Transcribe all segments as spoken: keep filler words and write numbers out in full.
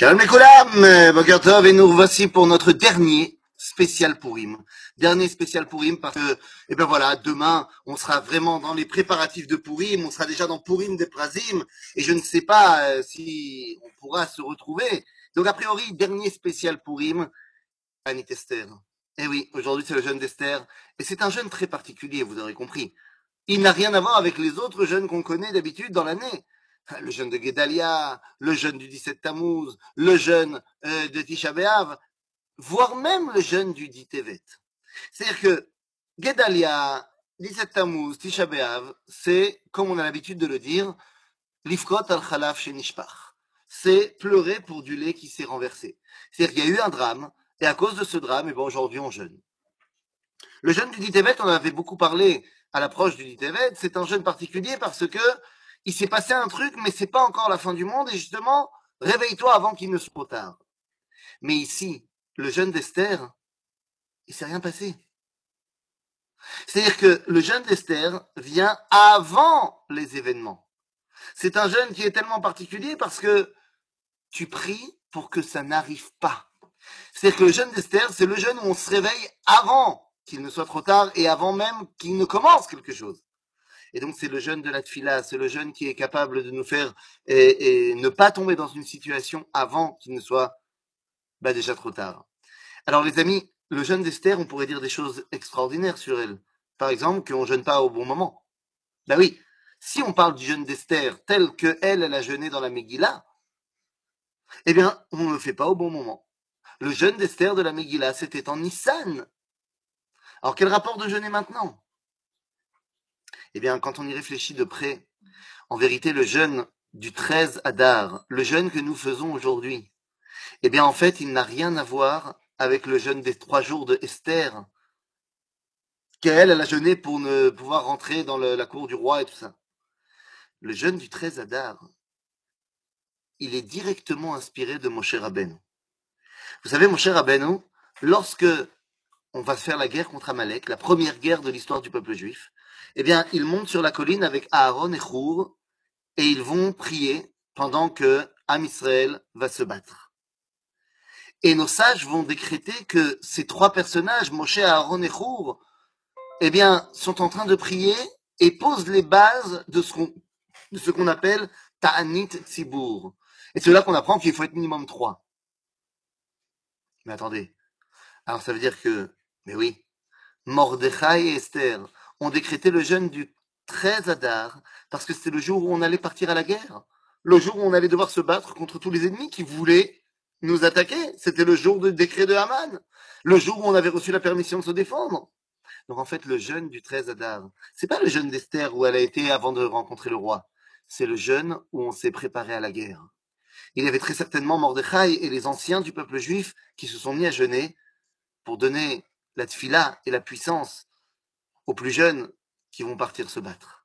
Shalom Mekoulam, Boker Tov, et nous voici pour notre dernier spécial Purim. Dernier spécial Purim parce que, eh ben voilà, demain, on sera vraiment dans les préparatifs de Purim, on sera déjà dans Purim des Prazim, et je ne sais pas euh, si on pourra se retrouver. Donc, a priori, dernier spécial Purim, Anit Esther. Eh oui, aujourd'hui, c'est le jeûne d'Esther, et c'est un jeûne très particulier, vous aurez compris. Il n'a rien à voir avec les autres jeûnes qu'on connaît d'habitude dans l'année. Le jeûne de Guédalia, le jeûne du dix-sept Tammuz, le jeûne euh, de Tisha B'Av, voire même le jeûne du dix Tevet. C'est-à-dire que Guédalia, dix-sept Tammuz, Tisha B'Av, c'est, comme on a l'habitude de le dire, Lifkot al-Khalaf Shenishpach. C'est pleurer pour du lait qui s'est renversé. C'est-à-dire qu'il y a eu un drame, et à cause de ce drame, eh ben aujourd'hui on jeûne. Le jeûne du dix Tevet, on en avait beaucoup parlé à l'approche du dix Tevet, c'est un jeûne particulier parce que il s'est passé un truc, mais c'est pas encore la fin du monde, et justement, réveille-toi avant qu'il ne soit trop tard. Mais ici, le jeûne d'Esther, il s'est rien passé. C'est-à-dire que le jeûne d'Esther vient avant les événements. C'est un jeûne qui est tellement particulier parce que tu pries pour que ça n'arrive pas. C'est-à-dire que le jeûne d'Esther, c'est le jeûne où on se réveille avant qu'il ne soit trop tard et avant même qu'il ne commence quelque chose. Et donc, c'est le jeûne de la tfila, c'est le jeûne qui est capable de nous faire et, et ne pas tomber dans une situation avant qu'il ne soit bah, déjà trop tard. Alors, les amis, le jeûne d'Esther, on pourrait dire des choses extraordinaires sur elle. Par exemple, qu'on ne jeûne pas au bon moment. Ben oui, si on parle du jeûne d'Esther tel que elle, elle a jeûné dans la Megillah, eh bien, on ne le fait pas au bon moment. Le jeûne d'Esther de la Megillah, c'était en Nissan. Alors, quel rapport de jeûner maintenant? Eh bien, quand on y réfléchit de près, en vérité, le jeûne du treize Adar, le jeûne que nous faisons aujourd'hui, eh bien, en fait, il n'a rien à voir avec le jeûne des trois jours de Esther, qu'elle, elle a jeûné pour ne pouvoir rentrer dans le, la cour du roi et tout ça. Le jeûne du treize Adar, il est directement inspiré de Moshe Rabbeinu. Vous savez, Moshe Rabbeinu, lorsque on va faire la guerre contre Amalek, la première guerre de l'histoire du peuple juif, eh bien, il monte sur la colline avec Aaron et Chour, et ils vont prier pendant que Am Israël va se battre. Et nos sages vont décréter que ces trois personnages, Moshe, Aaron et Chour, eh bien, sont en train de prier et posent les bases de ce qu'on, de ce qu'on appelle Ta'anit Tzibur. Et c'est là qu'on apprend qu'il faut être minimum trois. Mais attendez. Alors ça veut dire que, mais oui, Mordechai et Esther ont décrété le jeûne du treize Adar parce que c'était le jour où on allait partir à la guerre. Le jour où on allait devoir se battre contre tous les ennemis qui voulaient nous attaquer. C'était le jour du décret de Haman. Le jour où on avait reçu la permission de se défendre. Donc en fait, le jeûne du treize Adar, c'est pas le jeûne d'Esther où elle a été avant de rencontrer le roi. C'est le jeûne où on s'est préparé à la guerre. Il y avait très certainement Mordechai et les anciens du peuple juif qui se sont mis à jeûner pour donner la tfila et la puissance aux plus jeunes qui vont partir se battre.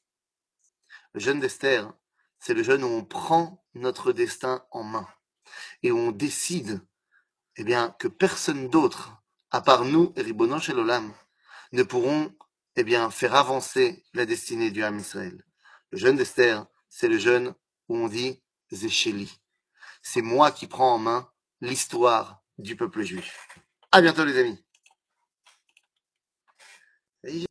Le jeûne d'Esther, c'est le jeûne où on prend notre destin en main et où on décide eh bien, que personne d'autre, à part nous et Ribono Shel Olam, ne pourront eh bien, faire avancer la destinée du Ham Israël. Le jeûne d'Esther, c'est le jeûne où on dit Zécheli. C'est moi qui prends en main l'histoire du peuple juif. À bientôt les amis.